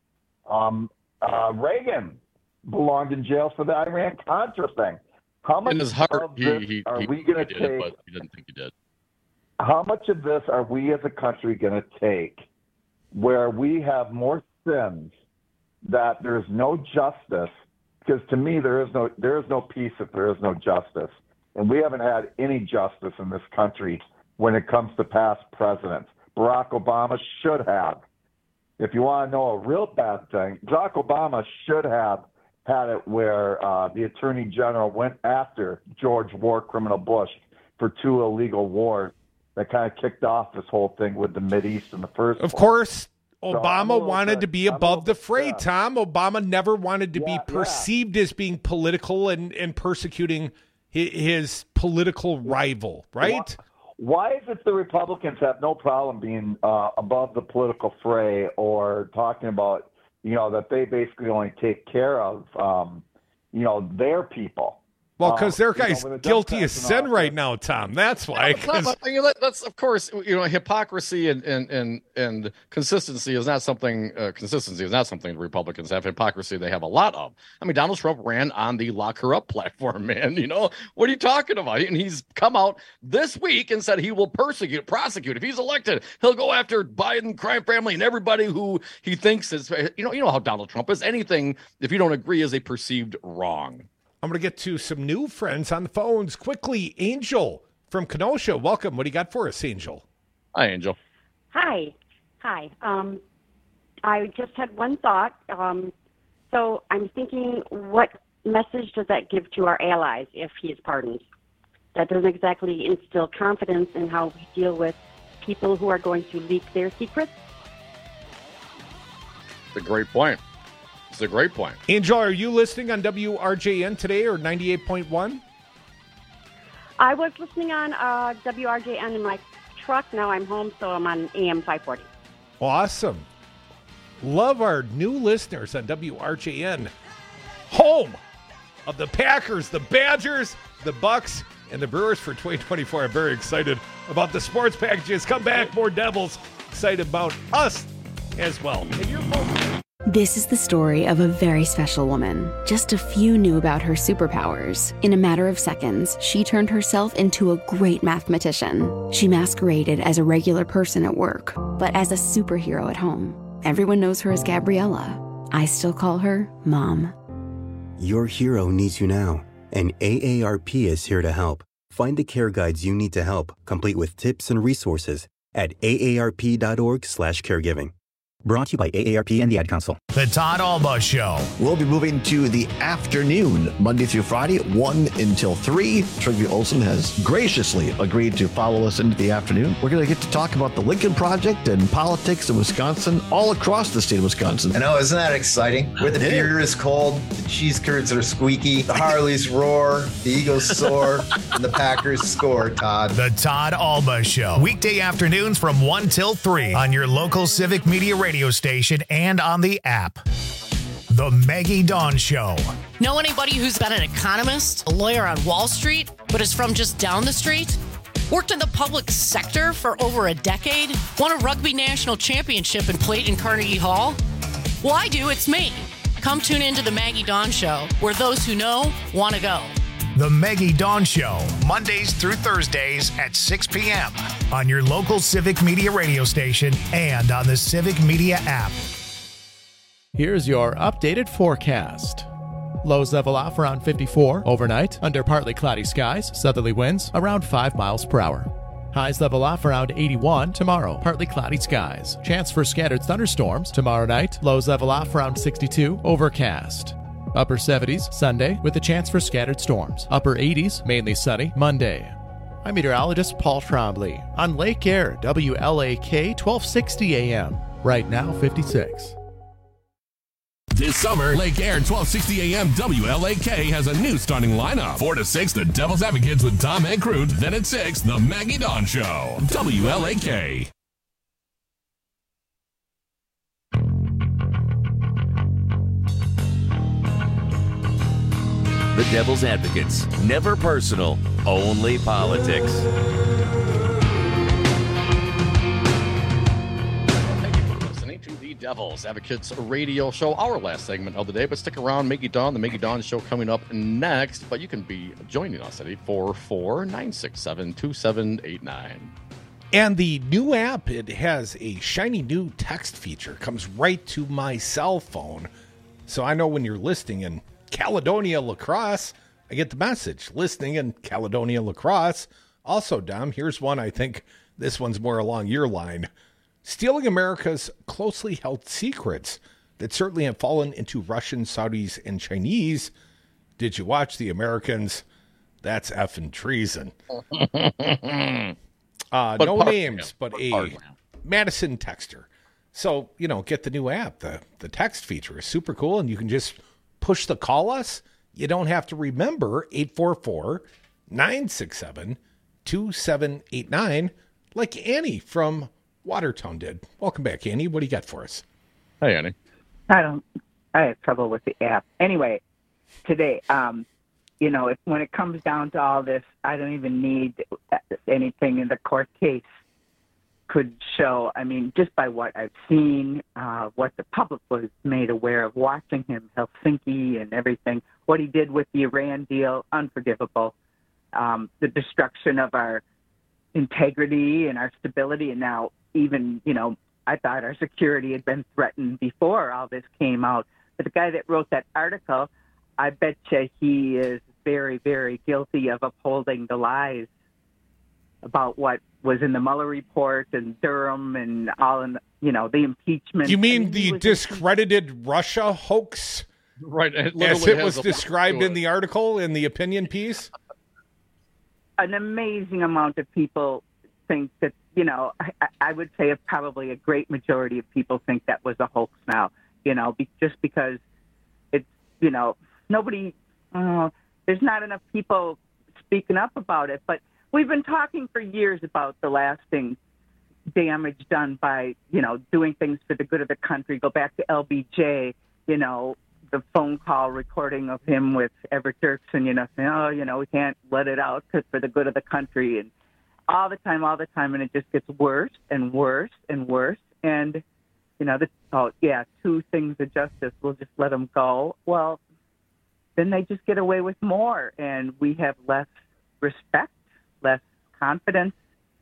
Reagan belonged in jail for the Iran-Contra thing. How much in his heart, of this are we going to take? But he didn't think he did. How much of this are we as a country going to take where we have more sins that there's no justice? Because to me, there is no peace if there is no justice. And we haven't had any justice in this country when it comes to past presidents. Barack Obama should have. If you want to know a real bad thing, Barack Obama should have had it where the Attorney General went after George war criminal Bush for 2 illegal wars that kind of kicked off this whole thing with the Mideast in the first place. Of course, Obama wanted to be above the fray, Tom. Obama never wanted to be perceived as being political and persecuting his political rival, right? Why is it the Republicans have no problem being above the political fray or talking about, that they basically only take care of, their people? Well, because their guy's guilty as sin right now, Tom. That's why. That's of course, hypocrisy and consistency is not something. Consistency is not something the Republicans have. Hypocrisy they have a lot of. I mean, Donald Trump ran on the lock her up platform, man. What are you talking about? And he's come out this week and said he will prosecute. If he's elected, he'll go after Biden, crime family, and everybody who he thinks is. You know how Donald Trump is. Anything if you don't agree is a perceived wrong. I'm going to get to some new friends on the phones quickly. Angel from Kenosha, welcome. What do you got for us, Angel? Hi, Angel. Hi. I just had one thought. So I'm thinking, what message does that give to our allies if he is pardoned? That doesn't exactly instill confidence in how we deal with people who are going to leak their secrets. It's a great point. Angel, are you listening on WRJN today or 98.1? I was listening on WRJN in my truck. Now I'm home, so I'm on AM 540. Awesome. Love our new listeners on WRJN. Home of the Packers, the Badgers, the Bucks, and the Brewers for 2024. I'm very excited about the sports packages. Come back, more Devils. Excited about us as well. This is the story of a very special woman. Just a few knew about her superpowers. In a matter of seconds, she turned herself into a great mathematician. She masqueraded as a regular person at work, but as a superhero at home. Everyone knows her as Gabriella. I still call her Mom. Your hero needs you now, and AARP is here to help. Find the care guides you need to help, complete with tips and resources at aarp.org/caregiving. Brought to you by AARP and the Ad Council. The Todd Alba Show. We'll be moving to the afternoon, Monday through Friday, 1 until 3. Trigby Olson has graciously agreed to follow us into the afternoon. We're going to get to talk about the Lincoln Project and politics in Wisconsin, all across the state of Wisconsin. I know, isn't that exciting? Where the beer is cold, the cheese curds are squeaky, the Harleys roar, the Eagles soar, and the Packers score, Todd. The Todd Alba Show. Weekday afternoons from 1 till 3 on your local Civic Media radio station and on the app. The Maggie Dawn Show. Know anybody who's been an economist, a lawyer on Wall Street, but is from just down the street? Worked in the public sector for over a decade? Won a rugby national championship and played in Carnegie Hall? Well, I do. It's me. Come tune into the Maggie Dawn Show, where those who know want to go. The Maggie Dawn Show, Mondays through Thursdays at 6 p.m. on your local Civic Media radio station and on the Civic Media app. Here's your updated forecast. Lows level off around 54 overnight, under partly cloudy skies, southerly winds around 5 miles per hour. Highs level off around 81 tomorrow, partly cloudy skies. Chance for scattered thunderstorms tomorrow night, lows level off around 62, overcast. Upper 70s Sunday with a chance for scattered storms. Upper 80s, mainly sunny, Monday. I'm meteorologist Paul Trombley on Lake Air, WLAK 1260 AM. Right now, 56. This summer, Lake Air 1260 AM WLAK has a new starting lineup. 4 to 6, the Devil's Advocates with Tom and Crute. Then at 6, the Maggie Dawn Show. WLAK. The Devil's Advocates. Never personal, only politics. Thank you for listening to the Devil's Advocates radio show, our last segment of the day. But stick around, Maggie Dawn, the Maggie Dawn Show coming up next. But you can be joining us at 844-967-2789. And the new app, it has a shiny new text feature. Comes right to my cell phone. So I know when you're listening in Caledonia, La Crosse, I get the message. Listening in Caledonia, La Crosse. Also, Dom, here's one. I think this one's more along your line. Stealing America's closely held secrets that certainly have fallen into Russian, Saudis, and Chinese. Did you watch the Americans? That's effing treason. No names, but a Madison texter. So, get the new app. The text feature is super cool, and you can just push the call us. You don't have to remember 844-967-2789 like Annie from Watertown did. Welcome back, Annie. What do you got for us? Hey, Annie. I have trouble with the app. Anyway, today, when it comes down to all this, I don't even need anything in the court case could show. I mean, just by what I've seen, what the public was made aware of watching him, Helsinki and everything, what he did with the Iran deal, unforgivable. The destruction of our integrity and our stability, and now even, I thought our security had been threatened before all this came out. But the guy that wrote that article, I bet you he is very, very guilty of upholding the lies about what was in the Mueller report and Durham and all in, the impeachment. You mean the discredited Russia hoax? Right. As it was described in the article, in the opinion piece? An amazing amount of people think that, I would say probably a great majority of people think that was a hoax now, just because it's, nobody, there's not enough people speaking up about it. But we've been talking for years about the lasting damage done by, doing things for the good of the country. Go back to LBJ, the phone call recording of him with Everett Dirksen, saying, we can't let it out because for the good of the country. And all the time, and it just gets worse and worse and worse. And, 2 things of justice, we'll just let them go. Well, then they just get away with more, and we have less respect, less confidence.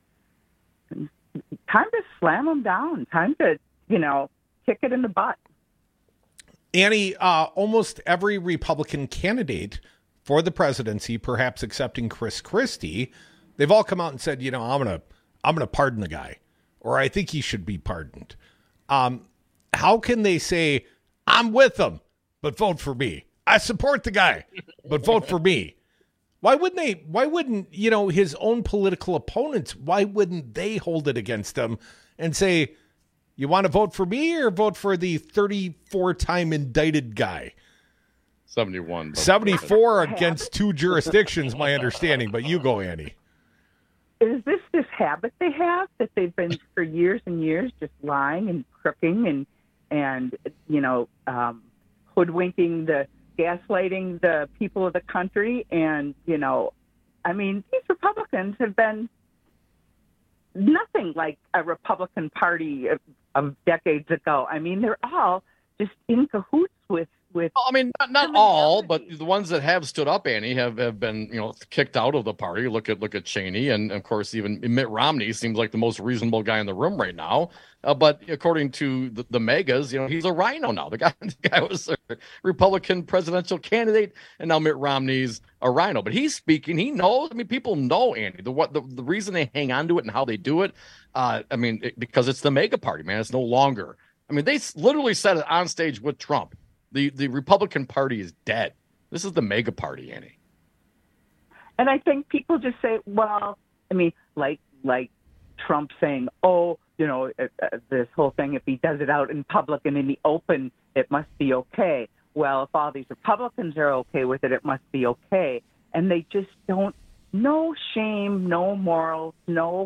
Time to slam them down. Time to, kick it in the butt. Annie, almost every Republican candidate for the presidency, perhaps excepting Chris Christie, they've all come out and said, I'm gonna pardon the guy, or I think he should be pardoned. How can they say, I'm with him, but vote for me? I support the guy, but vote for me. Why wouldn't, his own political opponents, why wouldn't they hold it against him and say, you want to vote for me or vote for the 34-time indicted guy? 71. 74 against 2 jurisdictions, my understanding. But you go, Annie. Is this habit they have that they've been for years and years just lying and crooking and hoodwinking gaslighting the people of the country? And, these Republicans have been nothing like a Republican Party of decades ago. I mean, they're all just in cahoots with, I mean, not all, but the ones that have stood up, Annie, have been, kicked out of the party. Look at Cheney, and of course, even Mitt Romney seems like the most reasonable guy in the room right now. But according to the megas, he's a rhino now. The guy was a Republican presidential candidate, and now Mitt Romney's a rhino. But he's speaking. He knows. I mean, people know, Andy. The reason they hang on to it and how they do it. Because it's the mega party, man. It's no longer. I mean, they literally said it on stage with Trump. The Republican Party is dead. This is the mega party, Annie. And I think people just say, well, I mean, like Trump saying, this whole thing, if he does it out in public and in the open, it must be okay. Well, if all these Republicans are okay with it, it must be okay. And they just don't, no shame, no morals, no,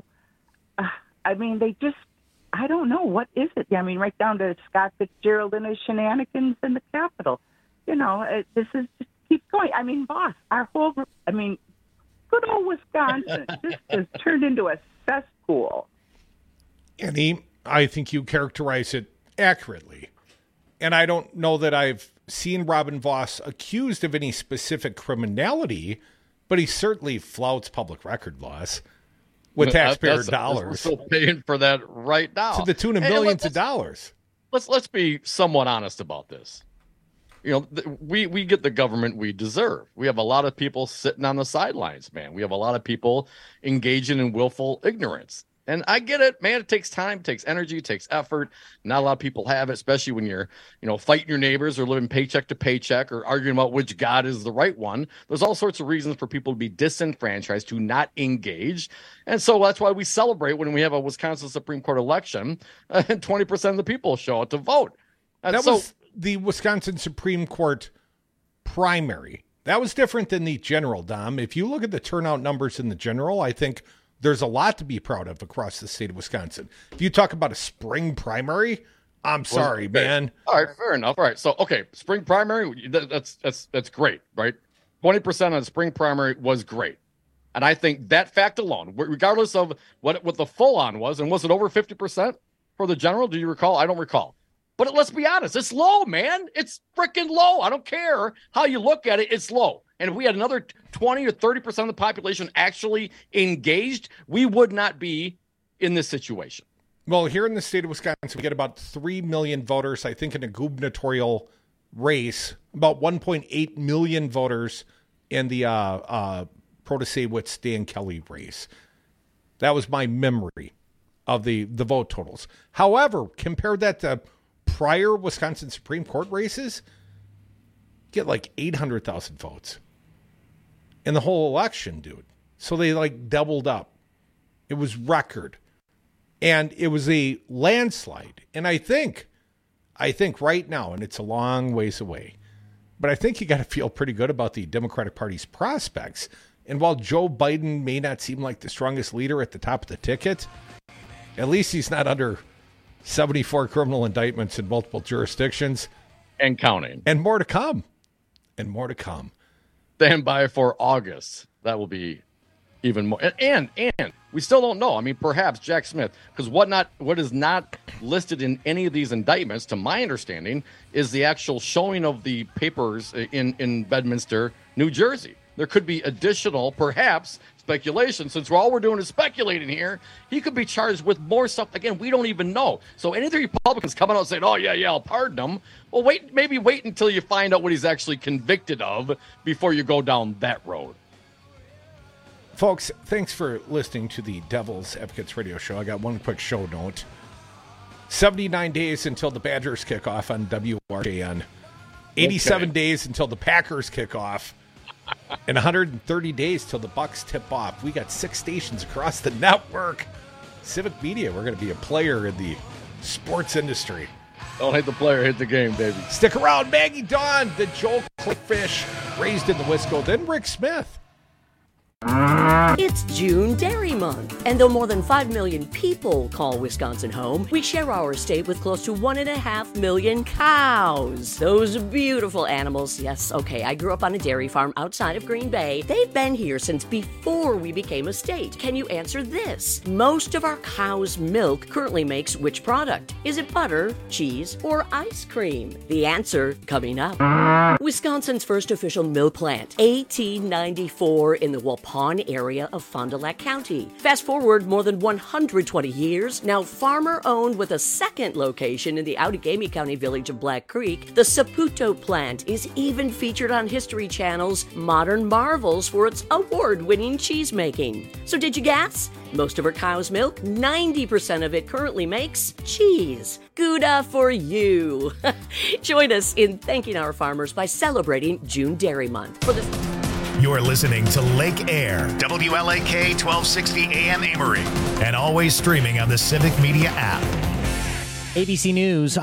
I don't know. What is it? I mean, right down to Scott Fitzgerald and his shenanigans in the Capitol. This is just keeps going. I mean, boss, our whole group, good old Wisconsin just has turned into a cesspool. Annie, I think you characterize it accurately. And I don't know that I've seen Robin Vos accused of any specific criminality, but he certainly flouts public record laws. With taxpayer dollars. We're still paying for that right now. To the tune of millions of dollars. Let's be somewhat honest about this. We get the government we deserve. We have a lot of people sitting on the sidelines, man. We have a lot of people engaging in willful ignorance. And I get it, man. It takes time, it takes energy, it takes effort. Not a lot of people have it, especially when you're, fighting your neighbors or living paycheck to paycheck or arguing about which God is the right one. There's all sorts of reasons for people to be disenfranchised, to not engage. And so that's why we celebrate when we have a Wisconsin Supreme Court election and 20% of the people show up to vote. And that was the Wisconsin Supreme Court primary. That was different than the general, Dom. If you look at the turnout numbers in the general, I think there's a lot to be proud of across the state of Wisconsin. If you talk about a spring primary, I'm sorry, man. All right, fair enough. All right, so spring primary, that's great, right? 20% on spring primary was great, and I think that fact alone, regardless of what the full on was, and was it over 50% for the general? Do you recall? I don't recall. But let's be honest, it's low, man. It's freaking low. I don't care how you look at it, it's low. And if we had another 20 or 30% of the population actually engaged, we would not be in this situation. Well, here in the state of Wisconsin, we get about 3 million voters, I think, in a gubernatorial race, about 1.8 million voters in the Protasiewicz Dan Kelly race. That was my memory of the vote totals. However, compare that to prior Wisconsin Supreme Court races, get like 800,000 votes in the whole election, dude. So they doubled up. It was record. And it was a landslide. And I think right now, and it's a long ways away, but I think you got to feel pretty good about the Democratic Party's prospects. And while Joe Biden may not seem like the strongest leader at the top of the ticket, at least he's not under 74 criminal indictments in multiple jurisdictions. And counting. And more to come. And more to come. Stand by for August. That will be even more. And we still don't know. I mean, perhaps Jack Smith, because what is not listed in any of these indictments, to my understanding, is the actual showing of the papers in Bedminster, New Jersey. There could be additional, perhaps, speculation. Since all we're doing is speculating here, he could be charged with more stuff. Again, we don't even know. So any of the Republicans coming out and saying, oh, yeah, I'll pardon him. Well, wait until you find out what he's actually convicted of before you go down that road. Folks, thanks for listening to the Devil's Advocates radio show. I got one quick show note. 79 days until the Badgers kick off on WRJN. 87 days until the Packers kick off. And 130 days till the Bucks tip off. We got 6 stations across the network. Civic Media, we're going to be a player in the sports industry. Don't hate the player, hit the game, baby. Stick around. Maggie Dawn, the Joel Clifffish, raised in the Wisco, then Rick Smith. It's June Dairy Month, and though more than 5 million people call Wisconsin home, we share our state with close to 1.5 million cows. Those beautiful animals. Yes, okay, I grew up on a dairy farm outside of Green Bay. They've been here since before we became a state. Can you answer this? Most of our cow's milk currently makes which product? Is it butter, cheese, or ice cream? The answer coming up. Wisconsin's first official milk plant, 1894, in the Waupun area of Fond du Lac County. Fast forward more than 120 years, now farmer-owned with a second location in the Outagamie County village of Black Creek, the Saputo plant is even featured on History Channel's Modern Marvels for its award-winning cheese making. So did you guess? Most of our cow's milk, 90% of it currently makes cheese. Gouda for you. Join us in thanking our farmers by celebrating June Dairy Month. You're listening to Lake Air, WLAK 1260 AM Amory, and always streaming on the Civic Media app. ABC News.